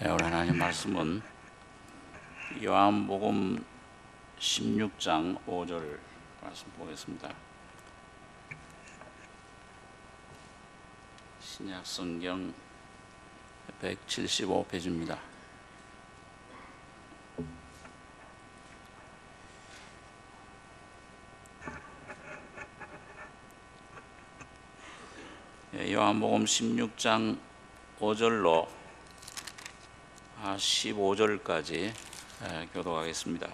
오늘 하나님 말씀은 요한복음 16장 5절 말씀 보겠습니다. 신약 성경 175페이지입니다. 요한복음 16장 5절로 15절까지 교독하겠습니다.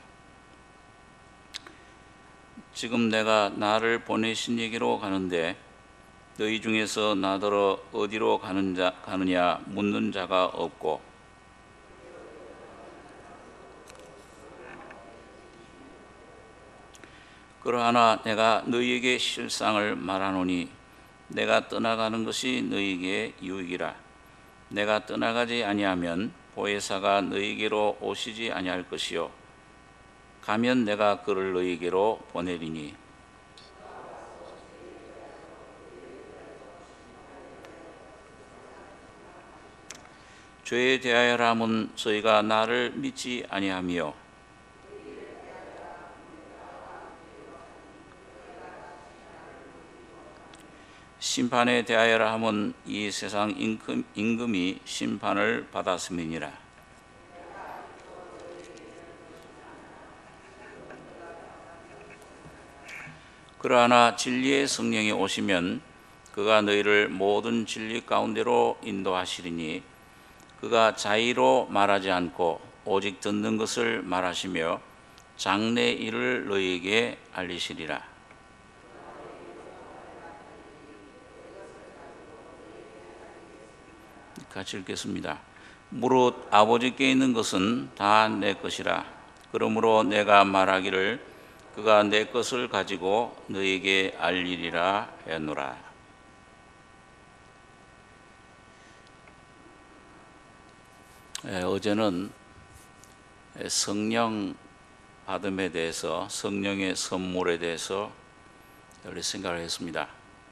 지금 내가 나를 보내신 이에게로 가는데 너희 중에서 나더러 어디로 가느냐 묻는 자가 없고 그러하나 내가 너희에게 실상을 말하노니 내가 떠나가는 것이 너희에게 유익이라. 내가 떠나가지 아니하면 보혜사가 너희에게로 오시지 아니할 것이요 가면 내가 그를 너희에게로 보내리니 죄에 대하여라 함은 저희가 나를 믿지 아니하며 심판에 대하여라 함은 이 세상 임금이 심판을 받았음이니라. 그러나 진리의 성령이 오시면 그가 너희를 모든 진리 가운데로 인도하시리니 그가 자의로 말하지 않고 오직 듣는 것을 말하시며 장래 일을 너희에게 알리시리라. 같이 읽겠습니다. 무릇 아버지께 있는 것은 다 내 것이라. 그러므로 내가 말하기를 그가 내 것을 가지고 너에게 알리리라 했노라. 어제는 성령 받음에 대해서, 성령의 선물에 대해서 우리 생각을 했습니다.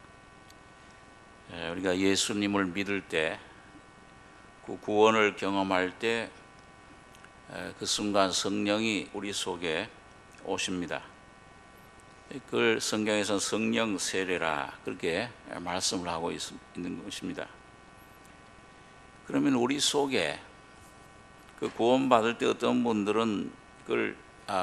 우리가 예수님을 믿을 때, 그 구원을 경험할 때 그 순간 성령이 우리 속에 오십니다. 그걸 성경에서는 성령 세례라 그렇게 말씀을 하고 있는 것입니다. 그러면 우리 속에 그 구원받을 때 어떤 분들은 그걸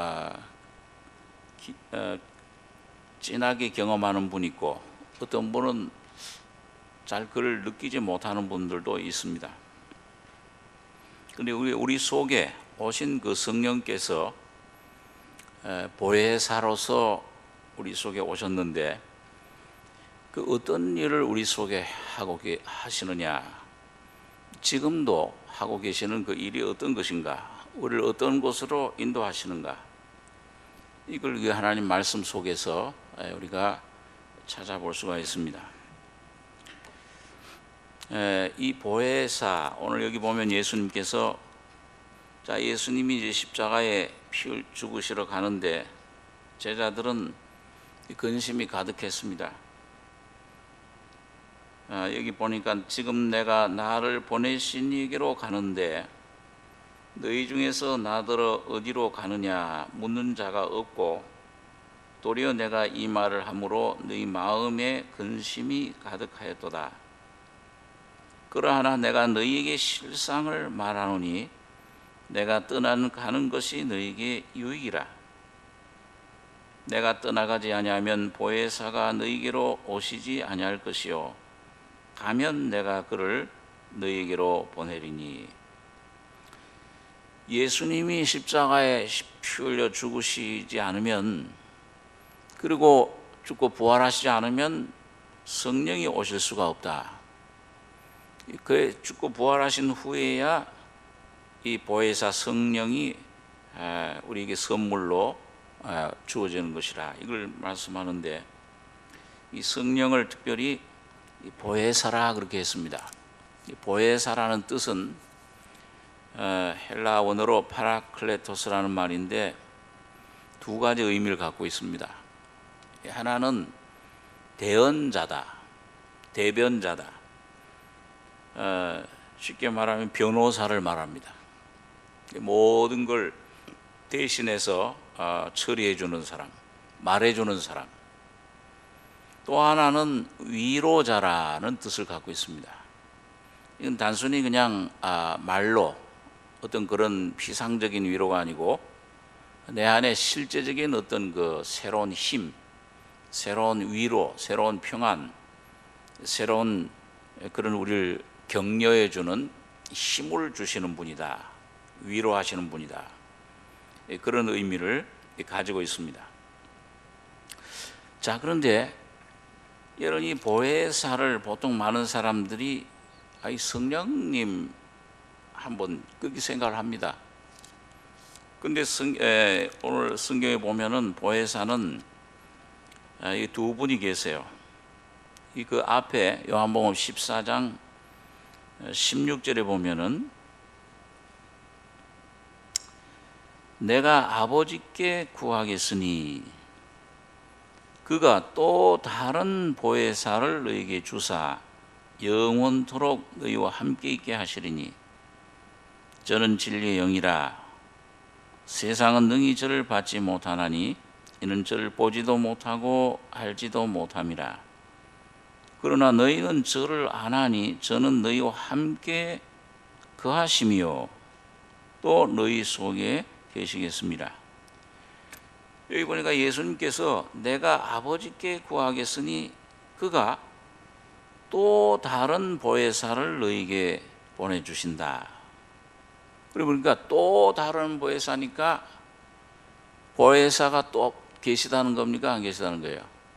진하게 경험하는 분이 있고 어떤 분은 잘 그걸 느끼지 못하는 분들도 있습니다. 그런데 우리 속에 오신 그 성령께서 보혜사로서 우리 속에 오셨는데 그 어떤 일을 우리 속에 하고 하시느냐, 지금도 하고 계시는 그 일이 어떤 것인가, 우리를 어떤 곳으로 인도하시는가, 이걸 하나님 말씀 속에서 우리가 찾아볼 수가 있습니다. 이 보혜사, 오늘 여기 보면 예수님께서 예수님이 이제 십자가에 피 죽으시러 가는데 제자들은 근심이 가득했습니다. 여기 보니까 지금 내가 나를 보내신 이에게로 가는데 너희 중에서 나더러 어디로 가느냐 묻는 자가 없고 도리어 내가 이 말을 함으로 너희 마음에 근심이 가득하였도다. 그러하나 내가 너희에게 실상을 말하노니 내가 떠나가는 것이 너희에게 유익이라. 내가 떠나가지 아니하면 보혜사가 너희에게로 오시지 아니할 것이요 가면 내가 그를 너희에게로 보내리니. 예수님이 십자가에 피 흘려 죽으시지 않으면, 그리고 죽고 부활하시지 않으면 성령이 오실 수가 없다. 그 죽고 부활하신 후에야 이 보혜사 성령이 우리에게 선물로 주어지는 것이라 이걸 말씀하는데, 이 성령을 특별히 보혜사라 그렇게 했습니다. 보혜사라는 뜻은 헬라 원어로 파라클레토스라는 말인데 두 가지 의미를 갖고 있습니다. 하나는 대언자다, 대변자다. 쉽게 말하면 변호사를 말합니다. 모든 걸 대신해서 처리해 주는 사람, 말해 주는 사람. 또 하나는 위로자라는 뜻을 갖고 있습니다. 이건 단순히 그냥 말로 어떤 그런 피상적인 위로가 아니고 내 안에 실제적인 어떤 그 새로운 힘, 새로운 위로, 새로운 평안, 새로운 그런 우리를 격려해 주는 힘을 주시는 분이다. 위로하시는 분이다. 그런 의미를 가지고 있습니다. 자, 그런데 여러분, 이 보혜사를 보통 많은 사람들이 성령님 한번 그렇게 생각을 합니다. 근데 오늘 성경에 보면은 보혜사는 이 두 분이 계세요. 그 앞에 요한복음 14장 16절에 보면은 내가 아버지께 구하겠으니 그가 또 다른 보혜사를 너에게 주사 영원토록 너희와 함께 있게 하시리니 저는 진리의 영이라. 세상은 능히 저를 받지 못하나니 이는 저를 보지도 못하고 알지도 못함이라. 그러나 너희는 저를 아나니 저는 너희와 함께 거하심이요 또 너희 속에 계시겠습니다. 여기 보니까 예수님께서 내가 아버지께 구하겠으니 그가 또 다른 보혜사를 너희에게 보내주신다. 그러고 보니까 또 다른 보혜사니까 보혜사가 또 계시다는 겁니까? 안 계시다는 거예요?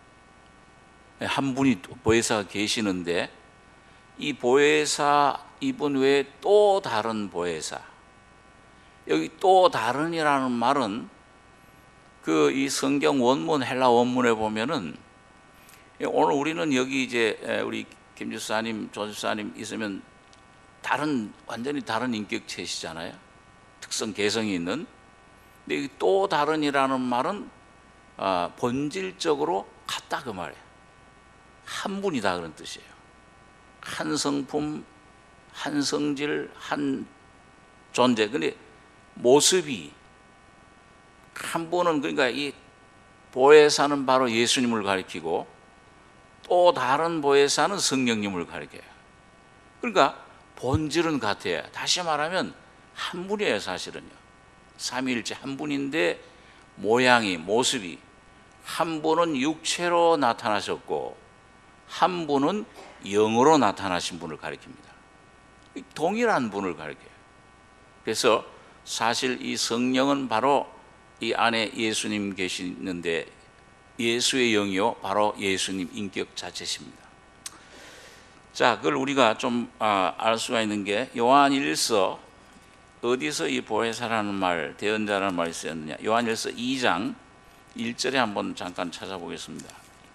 한 분이 보혜사가 계시는데 이 보혜사 이분 외에 또 다른 보혜사. 여기 또 다른이라는 말은 이 성경 원문 헬라 원문에 보면은 오늘 우리는 여기 이제 우리 김 집사님, 조 집사님 있으면 완전히 다른 인격체시잖아요. 특성 개성이 있는. 근데 여기 또 다른이라는 말은 본질적으로 같다 그 말이에요. 한 분이다 그런 뜻이에요. 한 성품, 한 성질, 한 존재. 근데 모습이 한 분은 그러니까 이 보혜사는 바로 예수님을 가리키고 또 다른 보혜사는 성령님을 가리켜요. 그러니까 본질은 같아요. 다시 말하면 한 분이에요, 사실은요. 삼위일체 한 분인데 모양이, 모습이 한 분은 육체로 나타나셨고 한 분은 영으로 나타나신 분을 가리킵니다. 동일한 분을 가리켜요. 그래서 사실 이 성령은 바로 이 안에 예수님 계시는데 예수의 영이요 바로 예수님 인격 자체십니다. 자, 그걸 우리가 좀 알 수가 있는 게 요한일서 어디서 이 보혜사라는 말, 대언자라는 말이 쓰였느냐? 요한일서 2장 1절에 한번 잠깐 찾아보겠습니다.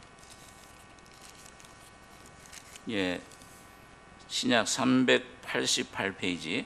예, 신약 388페이지.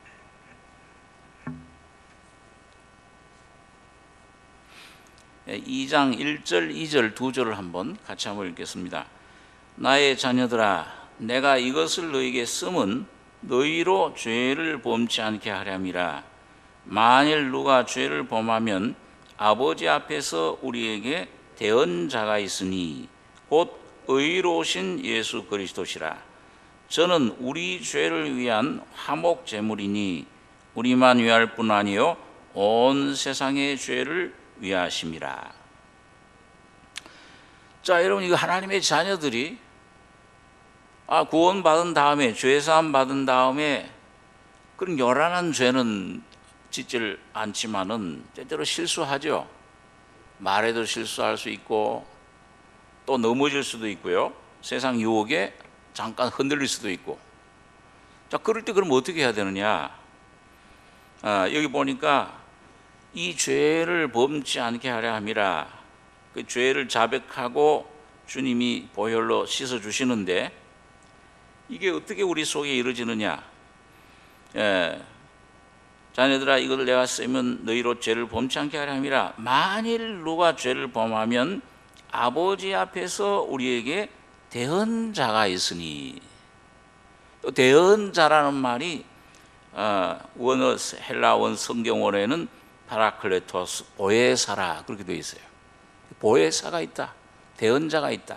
예, 2장 1절, 2절, 2절을 한번 같이 한번 읽겠습니다. 나의 자녀들아, 내가 이것을 너희에게 쓰면 너희로 죄를 범치 않게 하렴이라. 만일 누가 죄를 범하면 아버지 앞에서 우리에게 대언자가 있으니 곧 의로우신 예수 그리스도시라. 저는 우리 죄를 위한 화목 제물이니 우리만 위할 뿐 아니요 온 세상의 죄를 위하심이라. 자, 여러분, 이거 하나님의 자녀들이 구원받은 다음에, 죄사함 받은 다음에 그런 요란한 죄는 짓질 않지만은 때때로 실수하죠. 말에도 실수할 수 있고 또 넘어질 수도 있고요. 세상 유혹에 잠깐 흔들릴 수도 있고. 자, 그럴 때 그럼 어떻게 해야 되느냐? 여기 보니까 이 죄를 범치 않게 하려 함이라. 그 죄를 자백하고 주님이 보혈로 씻어 주시는데 이게 어떻게 우리 속에 이루어지느냐? 자녀들아, 이것을 내가 쓰면 너희로 죄를 범치 않게 하려 함이라. 만일 누가 죄를 범하면 아버지 앞에서 우리에게 대언자가 있으니. 또 대언자라는 말이 원어 헬라 원 성경원에는 파라클레토스 보혜사라 그렇게 되어 있어요. 보혜사가 있다. 대언자가 있다.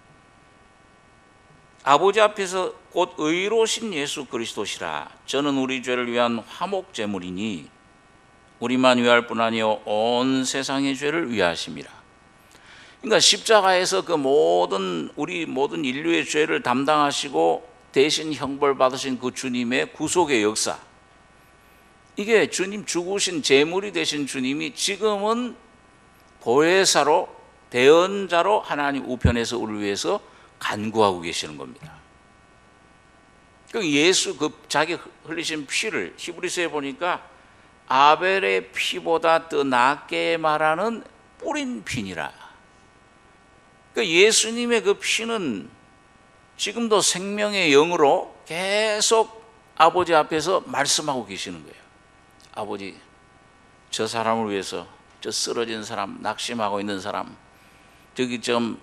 아버지 앞에서 곧 의로우신 예수 그리스도시라. 저는 우리 죄를 위한 화목 제물이니 우리만 위할 뿐 아니요 온 세상의 죄를 위하심이라. 그러니까 십자가에서 그 우리 모든 인류의 죄를 담당하시고 대신 형벌 받으신 그 주님의 구속의 역사, 이게 주님 죽으신 제물이 되신 주님이 지금은 보혜사로 대언자로 하나님 우편에서 우리를 위해서 간구하고 계시는 겁니다. 그 예수 자기 흘리신 피를 히브리서에 보니까 아벨의 피보다 더 낫게 말하는 뿌린 피니라. 그 예수님의 그 피는 지금도 생명의 영으로 계속 아버지 앞에서 말씀하고 계시는 거예요. 아버지, 저 사람을 위해서, 저 쓰러진 사람, 낙심하고 있는 사람, 저기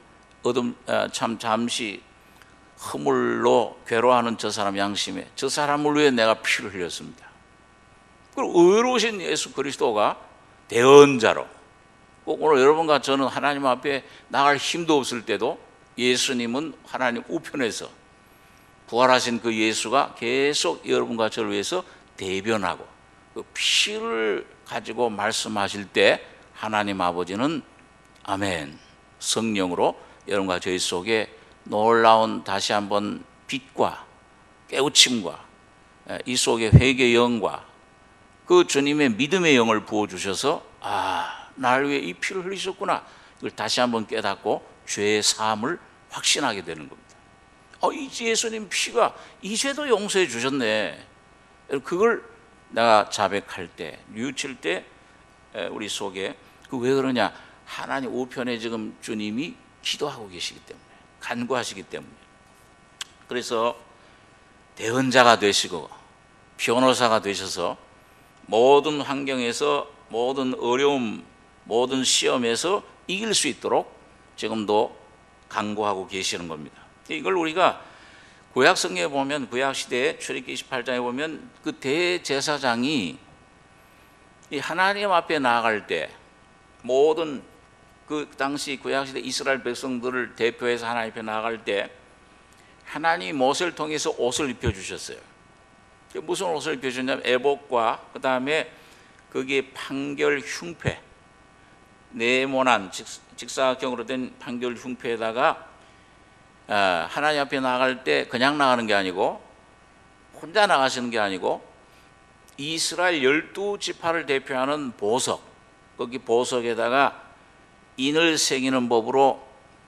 잠시 허물로 괴로워하는 저 사람 양심에, 저 사람을 위해 내가 피를 흘렸습니다. 그리고 의로우신 예수 그리스도가 대언자로, 꼭 오늘 여러분과 저는 하나님 앞에 나갈 힘도 없을 때도 예수님은 하나님 우편에서 부활하신 그 예수가 계속 여러분과 저를 위해서 대변하고 그 피를 가지고 말씀하실 때 하나님 아버지는 아멘 성령으로 여러분과 저희 속에 놀라운 다시 한번 빛과 깨우침과 이 속에 회개의 영과 그 주님의 믿음의 영을 부어주셔서 나를 위해 이 피를 흘리셨구나, 이걸 다시 한번 깨닫고 죄의 사함을 확신하게 되는 겁니다. 이 예수님 피가 이 죄도 용서해 주셨네. 그걸 내가 자백할 때, 뉘우칠 때 우리 속에 왜 그러냐, 하나님 우편에 지금 주님이 기도하고 계시기 때문에, 간구하시기 때문에. 그래서 대언자가 되시고 변호사가 되셔서 모든 환경에서, 모든 어려움, 모든 시험에서 이길 수 있도록 지금도 간구하고 계시는 겁니다. 이걸 우리가 구약 성경에 보면, 구약 시대에 출애굽기 28장에 보면 그 대제사장이 이 하나님 앞에 나아갈 때 모든 그 당시 구약 시대 이스라엘 백성들을 대표해서 하나님 앞에 나아갈 때 하나님이 모세를 통해서 옷을 입혀 주셨어요. 무슨 옷을 입혀 주냐면 에봇과 그 다음에 거기에 판결 흉패, 네모난 직사각형으로 된 판결 흉패에다가 하나님 앞에 나갈 때 그냥 나가는 게 아니고, 혼자 나가시는 게 아니고, 이스라엘 12지파를 대표하는 보석, 거기 보석에다가 인을 새기는 법으로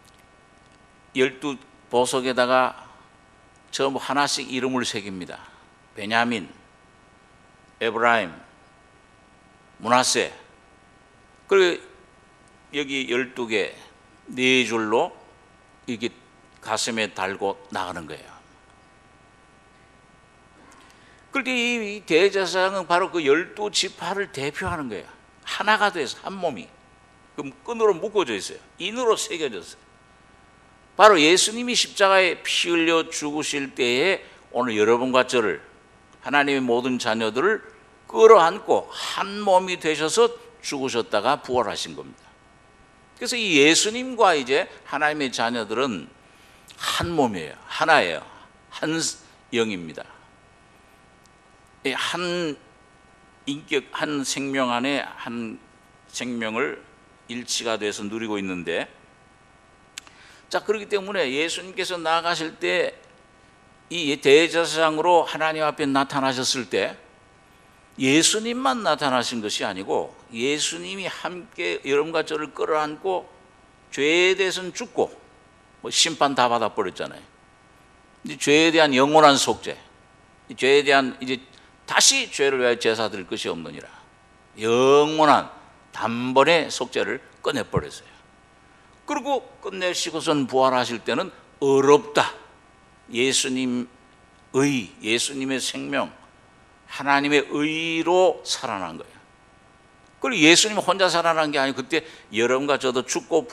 12보석에다가 전부 하나씩 이름을 새깁니다. 베냐민, 에브라임, 므낫세. 그리고 여기 12개, 4줄로 이게 가슴에 달고 나가는 거예요. 그런데 이 대제사장은 바로 그 12지파를 대표하는 거예요. 하나가 돼서 한 몸이. 그럼 끈으로 묶어져 있어요. 인으로 새겨졌어요. 바로 예수님이 십자가에 피 흘려 죽으실 때에 오늘 여러분과 저를, 하나님의 모든 자녀들을 끌어안고 한 몸이 되셔서 죽으셨다가 부활하신 겁니다. 그래서 이 예수님과 이제 하나님의 자녀들은 한 몸이에요. 하나예요. 한 영입니다. 한 인격, 한 생명 안에 한 생명을 일치가 돼서 누리고 있는데, 자, 그렇기 때문에 예수님께서 나아가실 때 이 대제사장으로 하나님 앞에 나타나셨을 때 예수님만 나타나신 것이 아니고 예수님이 함께 여러분과 저를 끌어안고 죄에 대해서는 죽고 심판 다 받아버렸잖아요. 이제 죄에 대한 영원한 속죄, 죄에 대한 이제 다시 죄를 위하여 제사 드릴 것이 없느니라, 영원한 단번에 속죄를 꺼내버렸어요. 그리고 끝내시고선 부활하실 때는 어렵다, 예수님의 생명, 하나님의 의로 살아난 거예요. 그리고 예수님 혼자 살아난 게 아니고 그때 여러분과 저도 죽고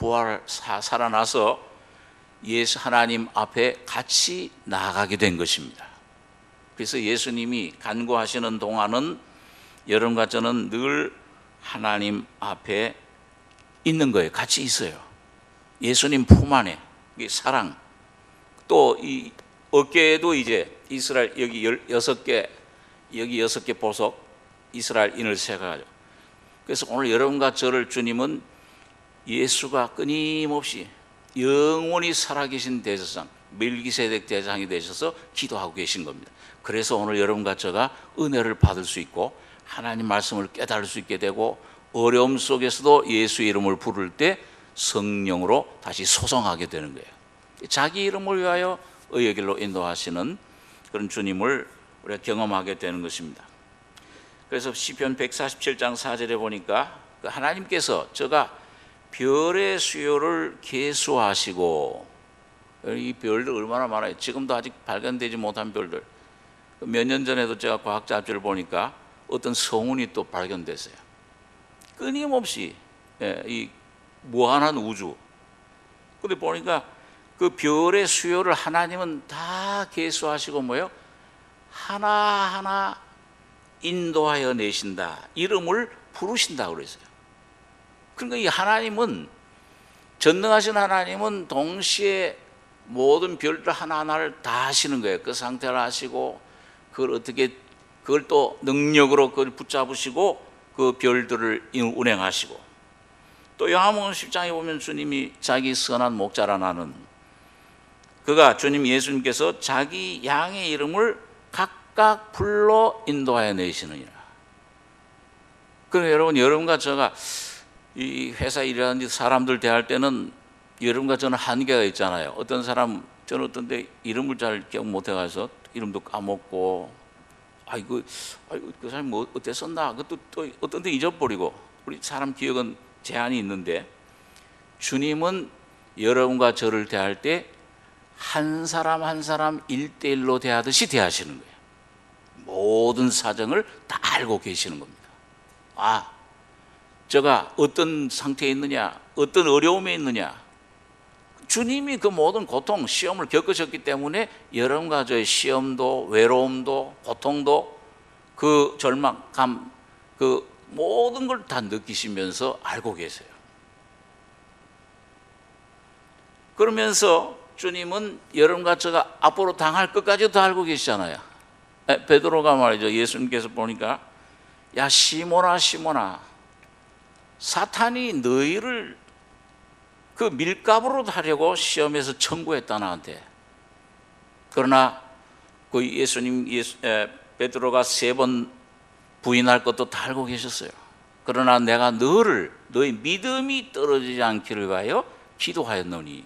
살아나서 하나님 앞에 같이 나아가게 된 것입니다. 그래서 예수님이 간구하시는 동안은 여러분과 저는 늘 하나님 앞에 있는 거예요. 같이 있어요. 예수님 품 안에 사랑, 또 이 어깨에도 이제 이스라엘 여기 6개, 여기 6개 보석 이스라엘 인을 세가지고, 그래서 오늘 여러분과 저를 주님은 예수가 끊임없이 영원히 살아계신 대제사장 멜기세덱 대장이 되셔서 기도하고 계신 겁니다. 그래서 오늘 여러분과 저가 은혜를 받을 수 있고 하나님 말씀을 깨달을 수 있게 되고, 어려움 속에서도 예수 이름을 부를 때 성령으로 다시 소성하게 되는 거예요. 자기 이름을 위하여 의의 길로 인도하시는 그런 주님을 우리가 경험하게 되는 것입니다. 그래서 시편 147장 4절에 보니까 하나님께서 저가 별의 수요를 계수하시고, 이 별들 얼마나 많아요. 지금도 아직 발견되지 못한 별들. 몇 년 전에도 제가 과학 잡지를 보니까 어떤 성운이 또 발견됐어요. 끊임없이 이 무한한 우주. 근데 보니까 그 별의 수요를 하나님은 다 계수하시고 뭐요? 하나하나 인도하여 내신다. 이름을 부르신다고 그랬어요. 그러니까 이 하나님은, 전능하신 하나님은 동시에 모든 별들 하나하나를 다 하시는 거예요. 그 상태를 하시고, 그걸 또 능력으로 그걸 붙잡으시고, 그 별들을 운행하시고, 또 요한복음 10장에 보면 주님이 자기 선한 목자라 그가, 주님 예수님께서 자기 양의 이름을 각각 불러 인도하여 내시느니라. 그러니까 여러분과 제가 이 회사 일하는 사람들 대할 때는 여러분과 저는 한계가 있잖아요. 어떤 사람, 저는 어떤 데 이름을 잘 기억 못 해가서 이름도 까먹고, 그 사람이 뭐 어떻게 썼나, 그것도 또 어떤 데 잊어버리고, 우리 사람 기억은 제한이 있는데, 주님은 여러분과 저를 대할 때 한 사람 한 사람 1대1로 대하듯이 대하시는 거예요. 모든 사정을 다 알고 계시는 겁니다. 제가 어떤 상태에 있느냐, 어떤 어려움에 있느냐, 주님이 그 모든 고통, 시험을 겪으셨기 때문에 여러분과 저의 시험도, 외로움도, 고통도, 그 절망감, 그 모든 걸 다 느끼시면서 알고 계세요. 그러면서 주님은 여러분과 제가 앞으로 당할 것까지도 다 알고 계시잖아요. 베드로가 말이죠, 예수님께서 보니까, 야 시몬아 시몬아, 사탄이 너희를 그 밀가부로 하려고 시험에서 청구했다 나한테. 그러나 그 베드로가 3번 부인할 것도 다 알고 계셨어요. 그러나 내가 너희 믿음이 떨어지지 않기를 위하여 기도하였노니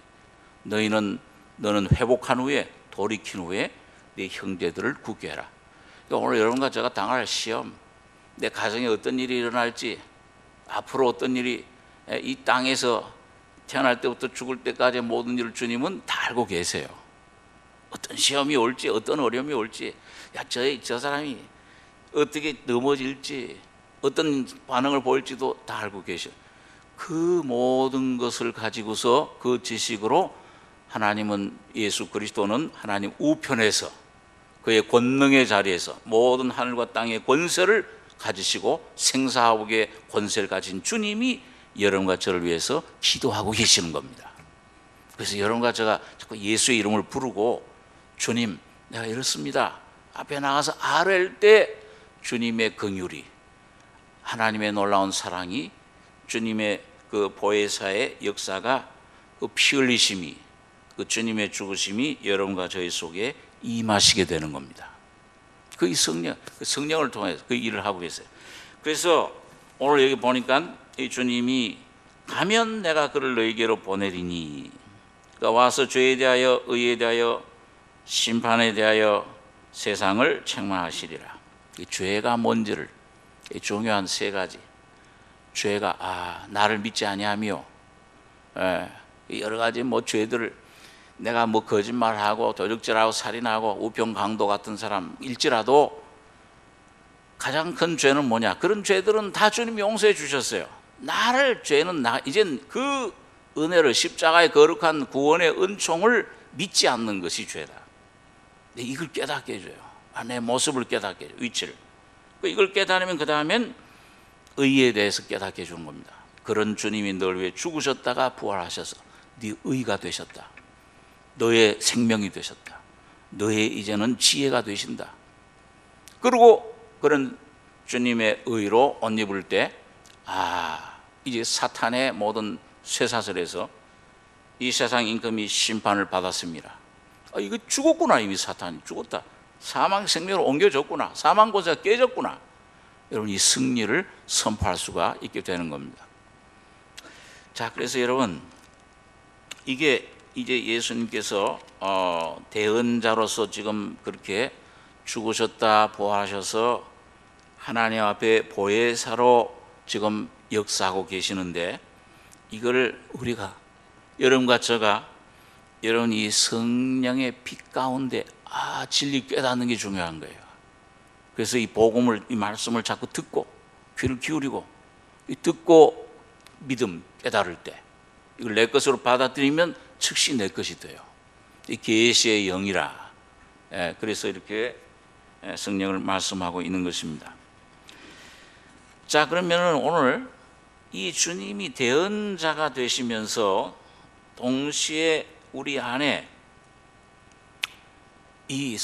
너는 회복한 후에, 돌이킨 후에 네 형제들을 굳게 해라. 그러니까 오늘 여러분과 제가 당할 시험, 내 가정에 어떤 일이 일어날지, 앞으로 어떤 일이, 이 땅에서 태어날 때부터 죽을 때까지 모든 일을 주님은 다 알고 계세요. 어떤 시험이 올지, 어떤 어려움이 올지, 저 사람이 어떻게 넘어질지, 어떤 반응을 보일지도 다 알고 계셔. 그 모든 것을 가지고서, 그 지식으로 하나님은, 예수 그리스도는 하나님 우편에서, 그의 권능의 자리에서 모든 하늘과 땅의 권세를 가지시고 생사하옥의 권세를 가진 주님이 여러분과 저를 위해서 기도하고 계시는 겁니다. 그래서 여러분과 제가 자꾸 예수의 이름을 부르고, 주님 내가 이렇습니다 앞에 나가서 아뢰일 때 주님의 긍휼이, 하나님의 놀라운 사랑이, 주님의 그 보혜사의 역사가, 그 피 흘리심이, 그 주님의 죽으심이 여러분과 저희 속에 임하시게 되는 겁니다. 그 성령을 통해서 그 일을 하고 계세요. 그래서 오늘 여기 보니까 이 주님이 가면 내가 그를 너희에게로 보내리니, 그러니까 와서 죄에 대하여, 의에 대하여, 심판에 대하여 세상을 책망하시리라. 이 죄가 뭔지를, 이 중요한 3가지. 죄가 나를 믿지 아니하며, 여러 가지 죄들을, 내가 거짓말하고 도둑질하고 살인하고 우병 강도 같은 사람일지라도 가장 큰 죄는 뭐냐? 그런 죄들은 다 주님이 용서해 주셨어요. 죄는 이젠 그 은혜를, 십자가의 거룩한 구원의 은총을 믿지 않는 것이 죄다. 이걸 깨닫게 해줘요. 내 모습을 깨닫게 해줘, 위치를. 이걸 깨달으면 그 다음엔 의에 대해서 깨닫게 해주는 겁니다. 그런 주님이 널 위해 죽으셨다가 부활하셔서 네 의가 되셨다. 너의 생명이 되셨다. 너의 이제는 지혜가 되신다. 그리고 그런 주님의 의로 옷 입을 때 이제 사탄의 모든 쇠사슬에서 이 세상 임금이 심판을 받았습니다. 이거 죽었구나. 이미 사탄이 죽었다. 사망 생명으로 옮겨졌구나. 사망 권세가 깨졌구나. 여러분, 이 승리를 선포할 수가 있게 되는 겁니다. 자, 그래서 여러분, 이게 이제 예수님께서 대언자로서 지금 그렇게 죽으셨다 부활하셔서 하나님 앞에 보혜사로 지금 역사하고 계시는데, 이걸 우리가, 여러분과 제가, 여러분 이 성령의 빛 가운데 진리 깨닫는 게 중요한 거예요. 그래서 이 복음을, 이 말씀을 자꾸 듣고 귀를 기울이고 듣고 믿음 깨달을 때 이걸 내 것으로 받아들이면 즉시 내 것이 돼요. 이 계시의 영이라. 그래서 이렇게 성령을 말씀하고 있는 것입니다. 자, 그러면 오늘 이 주님이 대언자가 되시면서 동시에 우리 안에 이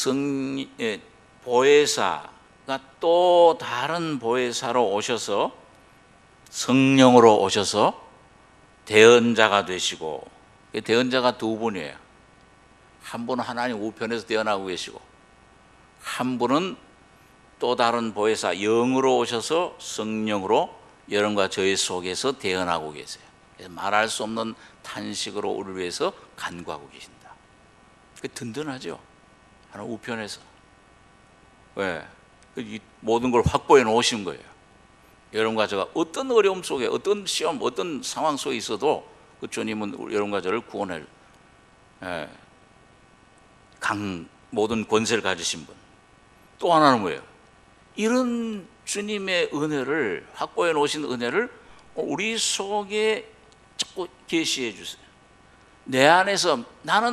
보혜사가 또 다른 보혜사로 오셔서 성령으로 오셔서 대언자가 되시고, 대언자가 두 분이에요. 한 분은 하나님 우편에서 대언하고 계시고, 한 분은 또 다른 보혜사 영으로 오셔서 성령으로 여러분과 저희 속에서 대언하고 계세요. 그래서 말할 수 없는 탄식으로 우리를 위해서 간구하고 계신다. 든든하죠. 하나님 우편에서. 왜? 이 모든 걸 확보해 놓으신 거예요. 여러분과 제가 어떤 어려움 속에, 어떤 시험, 어떤 상황 속에 있어도 그 주님은 여러분과 저를 구원할 모든 권세를 가지신 분. 또 하나는 뭐예요? 이런 주님의 은혜를, 확보해 놓으신 은혜를 우리 속에 자꾸 계시해 주세요. 내 안에서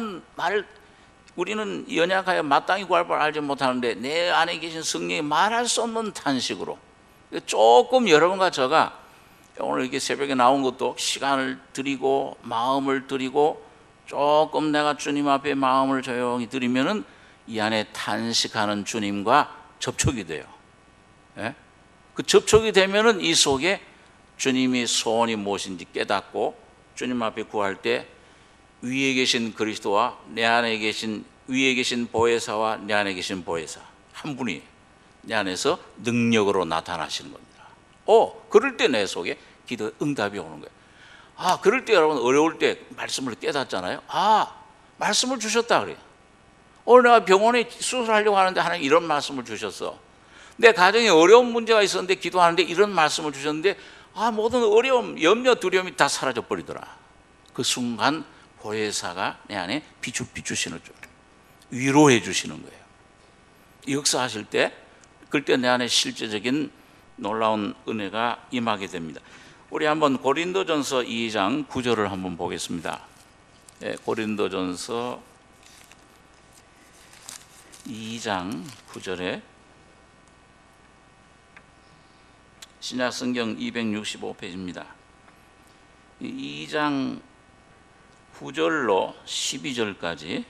우리는 연약하여 마땅히 구할 바를 알지 못하는데 내 안에 계신 성령이 말할 수 없는 탄식으로, 조금 여러분과 제가 오늘 이렇게 새벽에 나온 것도 시간을 드리고 마음을 드리고 조금 내가 주님 앞에 마음을 조용히 드리면은 이 안에 탄식하는 주님과 접촉이 돼요. 그 접촉이 되면은 이 속에 주님이 소원이 무엇인지 깨닫고 주님 앞에 구할 때 위에 계신 그리스도와 내 안에 계신, 위에 계신 보혜사와 내 안에 계신 보혜사 한 분이 내 안에서 능력으로 나타나시는 겁니다. 그럴 때 내 속에 기도 응답이 오는 거예요. 그럴 때 여러분 어려울 때 말씀을 깨닫잖아요. 말씀을 주셨다 그래요. 오늘 내가 병원에 수술하려고 하는데 하나님 이런 말씀을 주셨어. 내 가정에 어려운 문제가 있었는데 기도하는데 이런 말씀을 주셨는데 모든 어려움, 염려, 두려움이 다 사라져 버리더라. 그 순간 보혜사가 내 안에 비추시는 줄, 위로해 주시는 거예요. 역사하실 때 그때 내 안에 실제적인 놀라운 은혜가 임하게 됩니다. 우리 한번 고린도전서 2장 9절을 한번 보겠습니다. 고린도전서 2장 9절에 신약성경 265페이지입니다. 2장 9절로 12절까지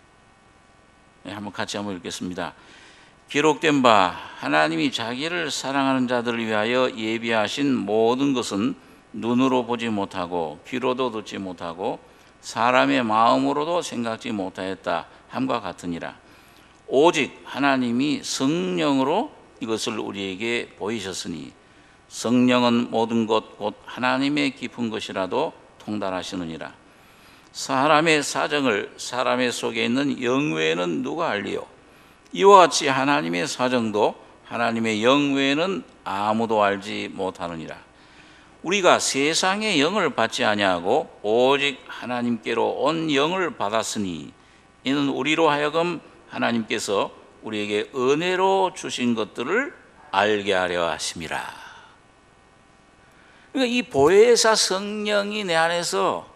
한번 같이 한번 읽겠습니다. 기록된 바 하나님이 자기를 사랑하는 자들을 위하여 예비하신 모든 것은 눈으로 보지 못하고 귀로도 듣지 못하고 사람의 마음으로도 생각지 못하였다 함과 같으니라. 오직 하나님이 성령으로 이것을 우리에게 보이셨으니 성령은 모든 것 곧 하나님의 깊은 것이라도 통달하시느니라. 사람의 사정을 사람의 속에 있는 영 외에는 누가 알리요? 이와 같이 하나님의 사정도 하나님의 영 외에는 아무도 알지 못하느니라. 우리가 세상의 영을 받지 아니하고 오직 하나님께로 온 영을 받았으니 이는 우리로 하여금 하나님께서 우리에게 은혜로 주신 것들을 알게 하려 하심이라. 그러니까 이 보혜사 성령이 내 안에서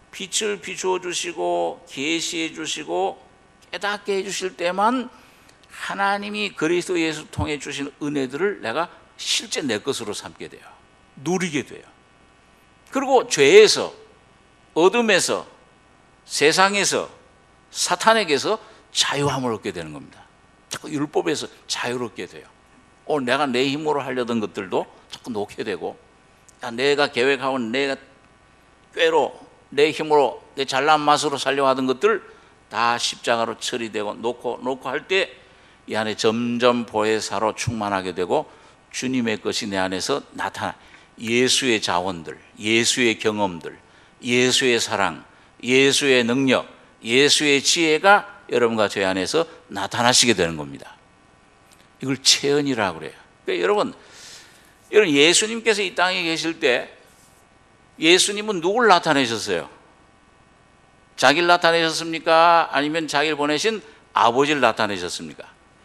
빛을 비추어 주시고 계시해 주시고 깨닫게 해 주실 때만 하나님이 그리스도 예수 통해 주신 은혜들을 내가 실제 내 것으로 삼게 돼요. 누리게 돼요. 그리고 죄에서, 어둠에서, 세상에서, 사탄에게서 자유함을 얻게 되는 겁니다. 자꾸 율법에서 자유롭게 돼요. 오늘 내가 내 힘으로 하려던 것들도 자꾸 놓게 되고, 내가 계획하고 내가 꾀로 내 힘으로 내 잘난 맛으로 살려고 하던 것들 다 십자가로 처리되고 놓고 할 때 이 안에 점점 보혜사로 충만하게 되고 주님의 것이 내 안에서 나타나. 예수의 자원들, 예수의 경험들, 예수의 사랑, 예수의 능력, 예수의 지혜가 여러분과 제 안에서 나타나시게 되는 겁니다. 이걸 체언이라고 그래요. 그러니까 여러분 예수님께서 이 땅에 계실 때 예수님은 누굴 나타내셨어요? 자기를 나타내셨습니까? 아니면 자기를 보내신 아버지를 나타내셨습니까?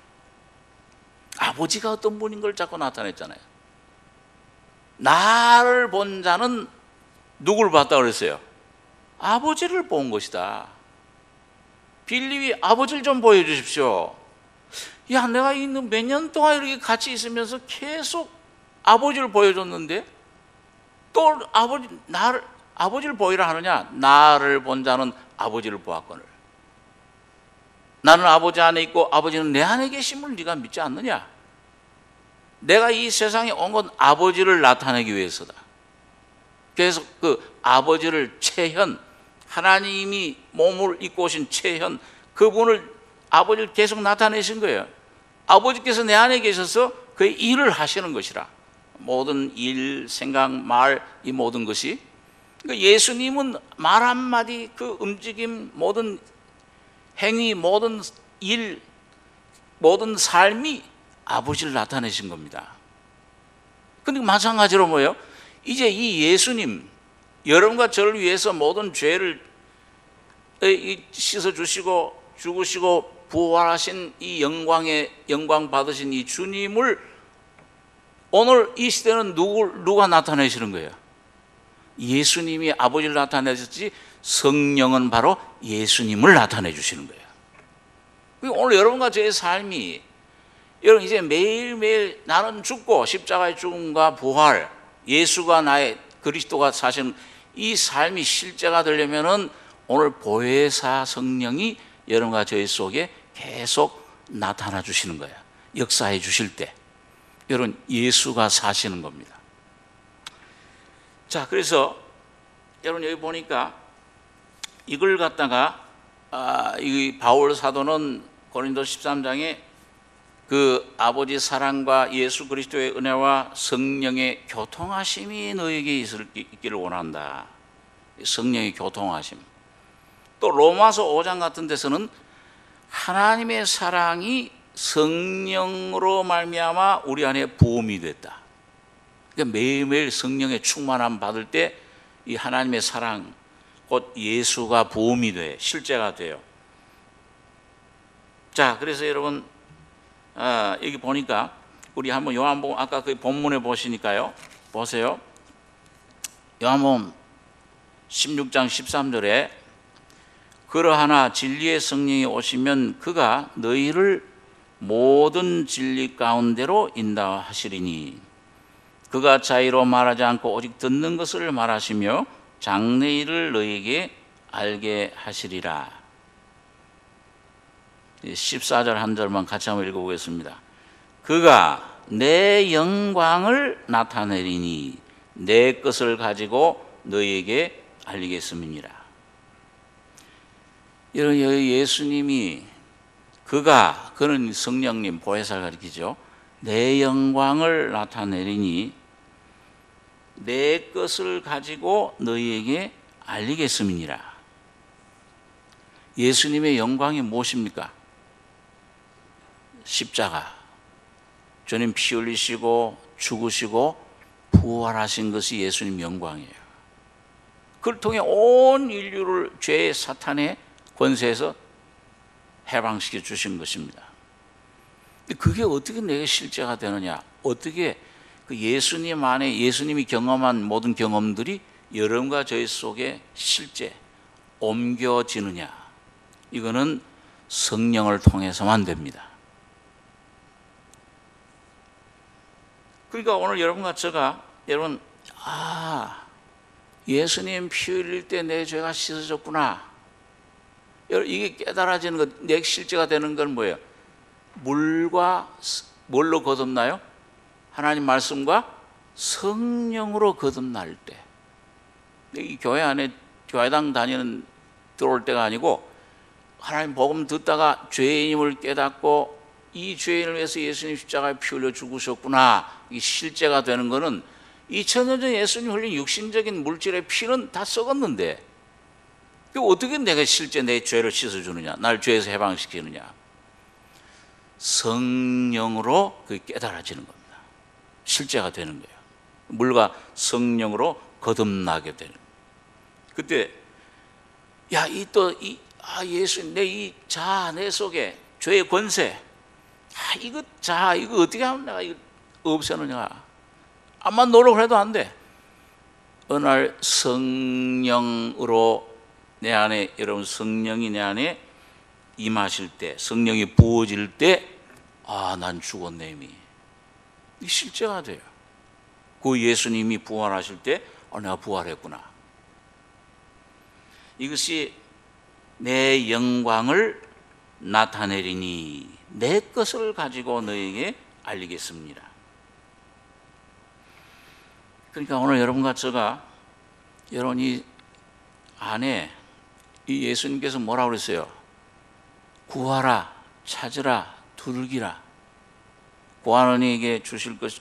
아버지가 어떤 분인 걸 자꾸 나타냈잖아요. 나를 본 자는 누굴 봤다고 그랬어요? 아버지를 본 것이다. 빌립이 아버지를 좀 보여주십시오. 야, 내가 몇 년 동안 이렇게 같이 있으면서 계속 아버지를 보여줬는데 또 아버지를 보이라 하느냐? 나를 본 자는 아버지를 보았거늘. 나는 아버지 안에 있고 아버지는 내 안에 계심을 네가 믿지 않느냐? 내가 이 세상에 온 건 아버지를 나타내기 위해서다. 그래서 그 아버지를 체현, 하나님이 몸을 입고 오신 체현, 그분을 아버지를 계속 나타내신 거예요. 아버지께서 내 안에 계셔서 그의 일을 하시는 것이라. 모든 일, 생각, 말, 이 모든 것이. 그러니까 예수님은 말 한마디, 그 움직임, 모든 행위, 모든 일, 모든 삶이 아버지를 나타내신 겁니다. 근데 마찬가지로 뭐예요? 이제 이 예수님, 여러분과 저를 위해서 모든 죄를 씻어주시고 죽으시고 부활하신 이 영광 받으신 이 주님을 오늘 이 시대는 누가 나타내시는 거예요? 예수님이 아버지를 나타내셨지 성령은 바로 예수님을 나타내 주시는 거예요. 오늘 여러분과 저의 삶이 여러분 이제 매일매일 나는 죽고 십자가의 죽음과 부활, 예수가 나의 그리스도가 사시는 이 삶이 실제가 되려면은 오늘 보혜사 성령이 여러분과 저희 속에 계속 나타나 주시는 거예요. 역사해 주실 때 여러분 예수가 사시는 겁니다. 자, 그래서 여러분 여기 보니까 이걸 갖다가 이 바울 사도는 고린도 13장에 그 아버지 사랑과 예수 그리스도의 은혜와 성령의 교통하심이 너에게 있기를 원한다. 성령의 교통하심. 또 로마서 5장 같은 데서는 하나님의 사랑이 성령으로 말미암아 우리 안에 부음이 됐다. 그러니까 매일매일 성령의 충만함 받을 때 이 하나님의 사랑, 곧 예수가 부음이 돼, 실제가 돼요. 자, 그래서 여러분 여기 보니까 우리 한번 요한복음 아까 그 본문에 보시니까요. 보세요. 요한복음 16장 13절에 그러하나 진리의 성령이 오시면 그가 너희를 모든 진리 가운데로 인도하시리니 그가 자의로 말하지 않고 오직 듣는 것을 말하시며 장래일을 너희에게 알게 하시리라. 14절 한 절만 같이 한번 읽어보겠습니다. 그가 내 영광을 나타내리니 내 것을 가지고 너희에게 알리겠음이니라. 여러분 예수님이 그는 성령님 보혜사를 가리키죠. 내 영광을 나타내리니 내 것을 가지고 너희에게 알리겠음이니라. 예수님의 영광이 무엇입니까? 십자가. 주님 피 흘리시고 죽으시고 부활하신 것이 예수님 영광이에요. 그걸 통해 온 인류를 죄의 사탄의 권세에서 해방시켜 주신 것입니다. 그게 어떻게 내게 실제가 되느냐? 어떻게 그 예수님 안에 예수님이 경험한 모든 경험들이 여러분과 저희 속에 실제 옮겨지느냐? 이거는 성령을 통해서만 됩니다. 그러니까 오늘 여러분과 제가 여러분 예수님 피 흘릴 때 내 죄가 씻어졌구나. 이게 깨달아지는 것, 내 실제가 되는 건 뭐예요? 물과 뭘로 거듭나요? 하나님 말씀과 성령으로 거듭날 때. 이 교회 안에 교회당 들어올 때가 아니고 하나님 복음 듣다가 죄인임을 깨닫고 이 죄인을 위해서 예수님 십자가에 피 흘려 죽으셨구나. 이 실제가 되는 것은 2000년 전 예수님 흘린 육신적인 물질의 피는 다 썩었는데 어떻게 내가 실제 내 죄를 씻어주느냐, 날 죄에서 해방시키느냐? 성령으로 그게 깨달아지는 겁니다. 실제가 되는 거예요. 물과 성령으로 거듭나게 되는 거예요. 그때 예수 내 내 속에 죄의 권세, 이거 어떻게 하면 내가 이거 없애느냐? 암만 노력을 해도 안 돼. 어느 날 성령으로 내 안에, 여러분 성령이 내 안에 임하실 때, 성령이 부어질 때, 난 죽었네 이미. 이 실제가 돼요. 그 예수님이 부활하실 때, 내가 부활했구나. 이것이 내 영광을 나타내리니 내 것을 가지고 너에게 알리겠습니다. 그러니까 오늘 여러분과 제가 여러분 이 안에 이 예수님께서 뭐라고 그랬어요? 구하라, 찾으라, 두들기라. 구하는 이에게 주실 것,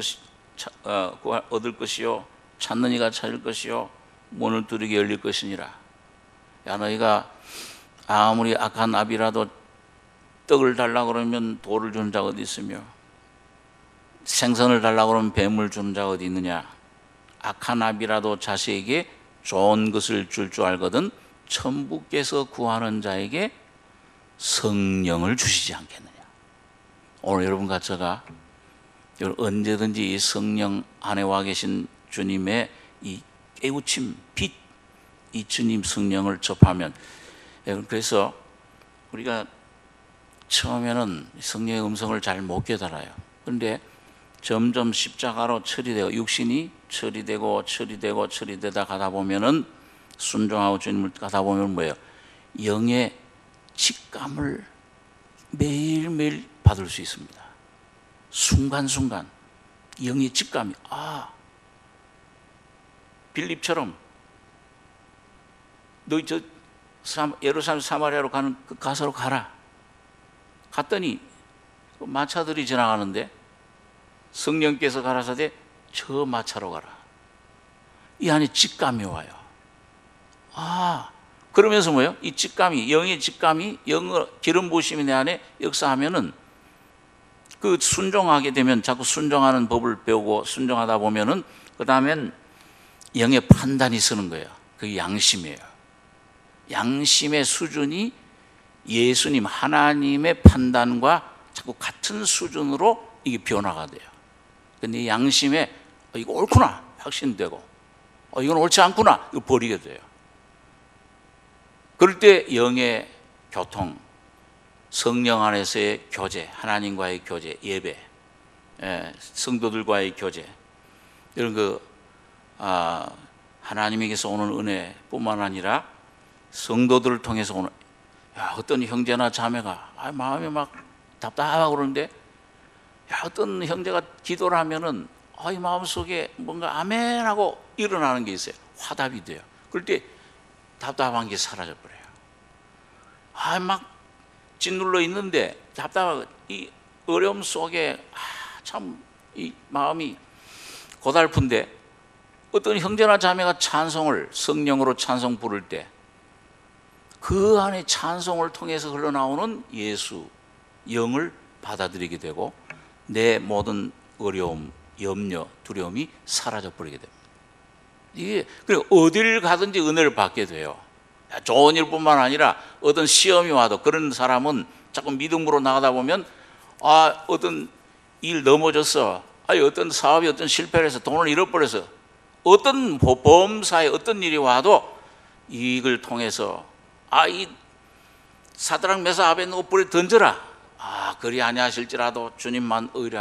얻을 것이요, 찾는 이가 찾을 것이요, 문을 두드리게 열릴 것이니라. 너희가 아무리 악한 아비라도 떡을 달라 그러면 돌을 주는 자가 어디 있으며, 생선을 달라 그러면 뱀을 주는 자가 어디 있느냐? 악한 아비라도 자식에게 좋은 것을 줄 알거든 천부께서 구하는 자에게 성령을 주시지 않겠느냐. 오늘 여러분과 제가 언제든지 이 성령 안에 와 계신 주님의 이 깨우침, 빛, 이 주님 성령을 접하면, 그래서 우리가 처음에는 성령의 음성을 잘 못 깨달아요. 그런데 점점 십자가로 처리되고 육신이 처리되다 가다 보면은 순종하고 주님을 가다 보면 뭐예요? 영의 직감을 매일매일 받을 수 있습니다. 순간순간 영의 직감이 빌립처럼 너희 저 예루살렘 사마리아로 가는 그 가사로 가라. 갔더니 마차들이 지나가는데 성령께서 가라사대 저 마차로 가라. 이 안에 직감이 와요. 그러면서 뭐예요? 이 직감이, 영의 직감이, 영의 기름 부으심이 내 안에 역사하면은 그 순종하게 되면 자꾸 순종하는 법을 배우고 순종하다 보면은 그 다음엔 영의 판단이 서는 거예요. 그게 양심이에요. 양심의 수준이 예수님, 하나님의 판단과 자꾸 같은 수준으로 이게 변화가 돼요. 근데 양심에 이거 옳구나 확신되고 이건 옳지 않구나 이거 버리게 돼요. 그럴 때 영의 교통, 성령 안에서의 교제, 하나님과의 교제, 예배, 성도들과의 교제, 이런 하나님에게서 오는 은혜뿐만 아니라 성도들을 통해서 오는, 어떤 형제나 자매가 마음이 막 답답하고 그러는데, 어떤 형제가 기도를 하면은 이 마음속에 뭔가 아멘 하고 일어나는 게 있어요. 화답이 돼요. 그럴 때 답답한 게 사라져 버려요. 막 짓눌러 있는데 답답하고 이 어려움 속에 참 이 마음이 고달픈데, 어떤 형제나 자매가 찬송을 성령으로 찬송 부를 때 그 안에 찬송을 통해서 흘러나오는 예수 영을 받아들이게 되고 내 모든 어려움, 염려, 두려움이 사라져 버리게 됩니다. 이게 그리고 어디를 가든지 은혜를 받게 돼요. 좋은 일뿐만 아니라 어떤 시험이 와도, 그런 사람은 자꾸 믿음으로 나가다 보면 어떤 일 넘어졌어, 어떤 사업이 어떤 실패를 해서 돈을 잃어버려서, 어떤 보험사에 어떤 일이 와도 이걸 통해서 이 사드락 메사 아벳네고 불에 던져라. 그리 아니하실지라도 주님만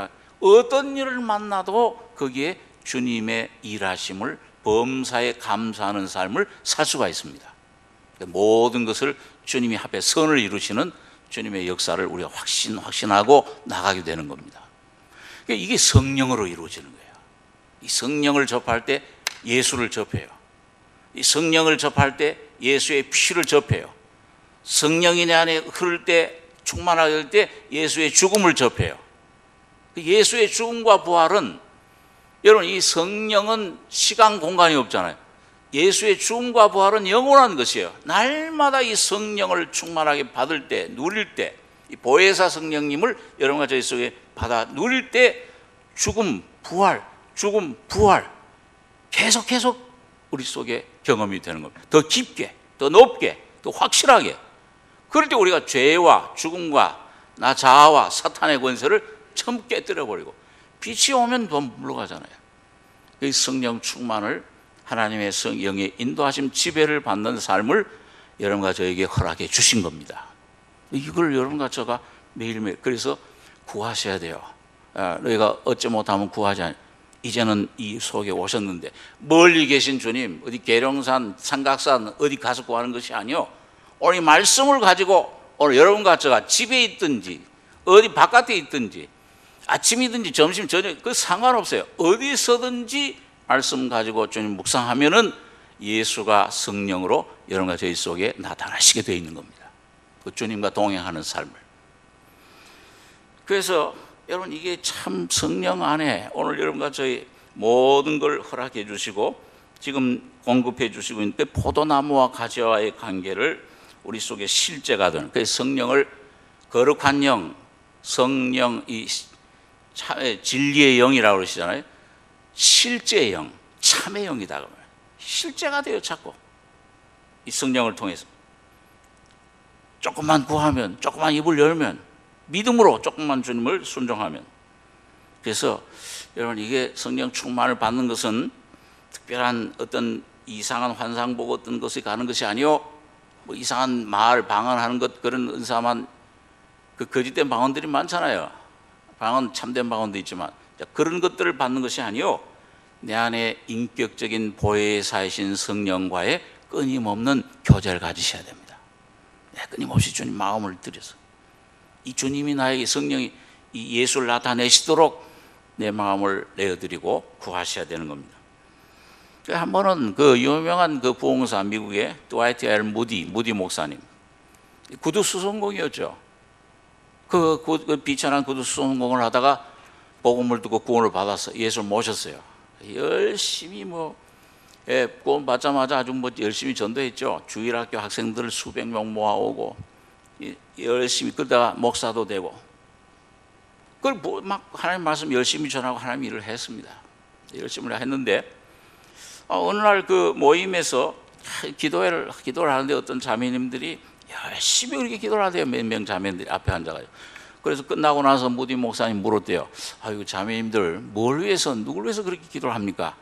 어떤 일을 만나도 거기에 주님의 일하심을 범사에 감사하는 삶을 살 수가 있습니다. 모든 것을 주님이 합해 선을 이루시는 주님의 역사를 우리가 확신하고 나가게 되는 겁니다. 이게 성령으로 이루어지는 거예요. 이 성령을 접할 때 예수를 접해요. 이 성령을 접할 때 예수의 피를 접해요. 성령이 내 안에 흐를 때, 충만하게 할 때 예수의 죽음을 접해요. 예수의 죽음과 부활은, 여러분, 이 성령은 시간 공간이 없잖아요. 예수의 죽음과 부활은 영원한 것이에요. 날마다 이 성령을 충만하게 받을 때, 누릴 때, 이 보혜사 성령님을 여러분과 저희 속에 받아 누릴 때 죽음, 부활, 죽음, 부활 계속 우리 속에 경험이 되는 겁니다. 더 깊게, 더 높게, 더 확실하게. 그럴 때 우리가 죄와 죽음과 나 자아와 사탄의 권세를 전부 깨뜨려버리고 빛이 오면 더 물러가잖아요. 이 성령 충만을 하나님의 성령의 인도하심 지배를 받는 삶을 여러분과 저에게 허락해 주신 겁니다. 이걸 여러분과 저가 매일매일, 그래서 구하셔야 돼요. 너희가 얻지 못하면 구하지 않아요. 이제는 이 속에 오셨는데, 멀리 계신 주님, 어디 계룡산, 삼각산 어디 가서 구하는 것이 아니요, 오늘 이 말씀을 가지고 오늘 여러분과 저가 집에 있든지 어디 바깥에 있든지 아침이든지 점심 저녁 그 상관없어요. 어디서든지 말씀 가지고 주님 묵상하면은 예수가 성령으로 여러분과 저희 속에 나타나시게 되어 있는 겁니다. 그 주님과 동행하는 삶을. 그래서 여러분, 이게 참 성령 안에 오늘 여러분과 저희 모든 걸 허락해 주시고 지금 공급해 주시고 있는데, 포도나무와 가지와의 관계를 우리 속에 실제가 되는, 그래서 성령을 거룩한 영, 성령, 이 진리의 영이라고 그러시잖아요. 실제의 영, 참의 영이다. 실제가 돼요. 자꾸 이 성령을 통해서 조금만 구하면, 조금만 입을 열면, 믿음으로 조금만 주님을 순종하면. 그래서 여러분, 이게 성령 충만을 받는 것은 특별한 어떤 이상한 환상 보고 어떤 것에 가는 것이 아니요, 뭐 이상한 말 방언하는 것, 그런 은사만, 그 거짓된 방언들이 많잖아요. 방언, 참된 방언도 있지만 그런 것들을 받는 것이 아니요, 내 안에 인격적인 보혜사이신 성령과의 끊임없는 교제를 가지셔야 됩니다. 끊임없이 주님 마음을 들여서 이 주님이 나에게, 성령이 이 예수를 나타내시도록 내 마음을 내어드리고 구하셔야 되는 겁니다. 한 번은 그 유명한 그 부흥사, 미국의 드와이트 L. 무디 목사님, 구두 수송공이었죠. 그 비천한 구두 수송공을 하다가 복음을 듣고 구원을 받아서 예수를 모셨어요. 열심히 구원 받자마자 아주 열심히 전도했죠. 주일학교 학생들을 수백 명 모아오고 열심히, 그러다가 목사도 되고, 그걸 막 하나님 말씀 열심히 전하고 하나님 일을 했습니다. 열심히 했는데, 어느 날 그 모임에서 기도를 하는데 어떤 자매님들이 열심히 그렇게 기도를 하대요. 몇 명 자매님들이 앞에 앉아가지고. 그래서 끝나고 나서 무디 목사님 물었대요. 아이고, 자매님들 뭘 위해서, 누굴 위해서 그렇게 기도를 합니까?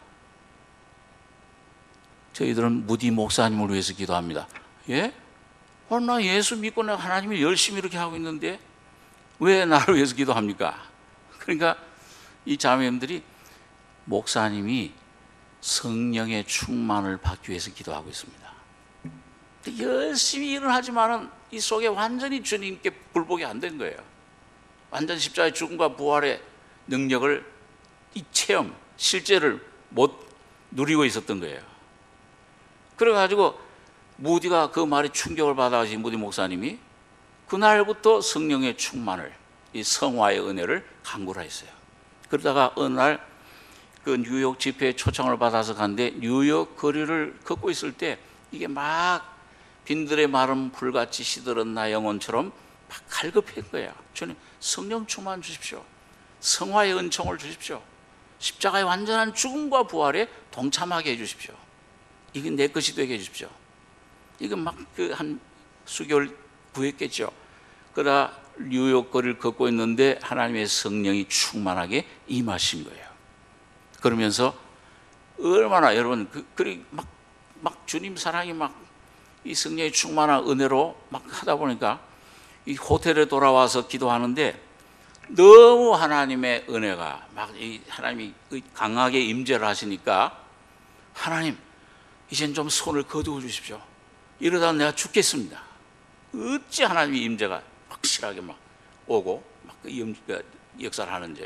저희들은 무디 목사님을 위해서 기도합니다. 예? 나 예수 믿고 내가 하나님이 열심히 이렇게 하고 있는데 왜 나를 위해서 기도합니까? 그러니까 이 자매님들이 목사님이 성령의 충만을 받기 위해서 기도하고 있습니다. 열심히 일을 하지만은 이 속에 완전히 주님께 굴복이 안 된 거예요. 완전 십자가의 죽음과 부활의 능력을, 이 체험, 실제를 못 누리고 있었던 거예요. 그래가지고 무디가 그 말에 충격을 받아가지고 무디 목사님이 그날부터 성령의 충만을, 이 성화의 은혜를 간구를 했어요. 그러다가 어느 날 그 뉴욕 집회에 초청을 받아서 갔는데, 뉴욕 거리를 걷고 있을 때 이게 막 빈들의 마른 불같이 시들은 나 영혼처럼 막 갈급한 거예요. 주님, 성령 충만 주십시오. 성화의 은총을 주십시오. 십자가의 완전한 죽음과 부활에 동참하게 해주십시오. 이게 내 것이 되게 해주십시오. 이거 막 한 수개월 구했겠죠. 그러다 뉴욕 거리를 걷고 있는데 하나님의 성령이 충만하게 임하신 거예요. 그러면서 얼마나 여러분, 막 주님 사랑이 막 이 성령의 충만한 은혜로 막 하다 보니까 이 호텔에 돌아와서 기도하는데 너무 하나님의 은혜가 막 하나님이 강하게 임재를 하시니까 하나님 이젠 좀 손을 거두어 주십시오. 이러다 내가 죽겠습니다. 어찌 하나님의 임재가 확실하게 막 오고 막 역사를 하는지요.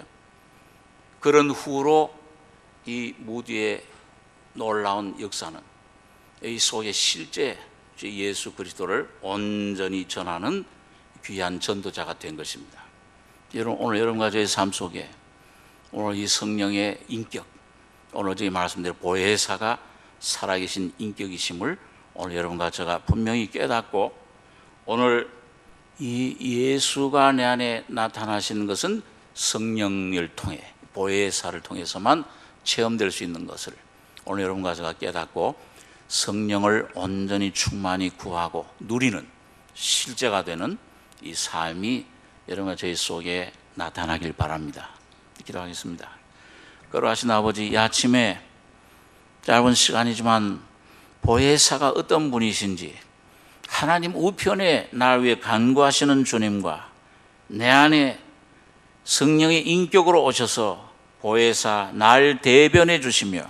그런 후로 이 무디의 놀라운 역사는 이 속에 실제 예수 그리스도를 온전히 전하는 귀한 전도자가 된 것입니다. 여러분, 오늘 여러분과 저의 삶 속에 오늘 이 성령의 인격, 오늘 저희 말씀대로 보혜사가 살아계신 인격이심을 오늘 여러분과 제가 분명히 깨닫고, 오늘 이 예수가 내 안에 나타나시는 것은 성령을 통해, 보혜사를 통해서만 체험될 수 있는 것을 오늘 여러분과 제가 깨닫고 성령을 온전히 충만히 구하고 누리는 실제가 되는 이 삶이 여러분과 저희 속에 나타나길 바랍니다. 기도하겠습니다. 거룩하신 아버지, 이 아침에 짧은 시간이지만 보혜사가 어떤 분이신지, 하나님 우편에 날 위해 간구하시는 주님과 내 안에 성령의 인격으로 오셔서 보혜사 날 대변해 주시며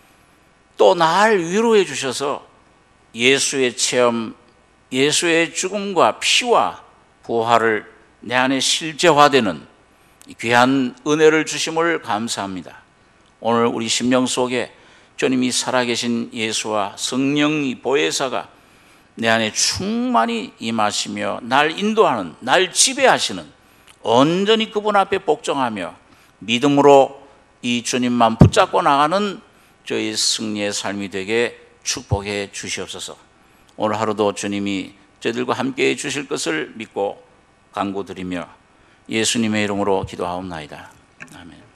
또 날 위로해 주셔서 예수의 체험, 예수의 죽음과 피와 부활을 내 안에 실제화되는 귀한 은혜를 주심을 감사합니다. 오늘 우리 심령 속에 주님이 살아계신 예수와 성령이 보혜사가 내 안에 충만히 임하시며 날 인도하는, 날 지배하시는, 온전히 그분 앞에 복종하며 믿음으로 이 주님만 붙잡고 나가는 저희 승리의 삶이 되게 축복해 주시옵소서. 오늘 하루도 주님이 저희들과 함께해 주실 것을 믿고 간구드리며 예수님의 이름으로 기도하옵나이다. 아멘.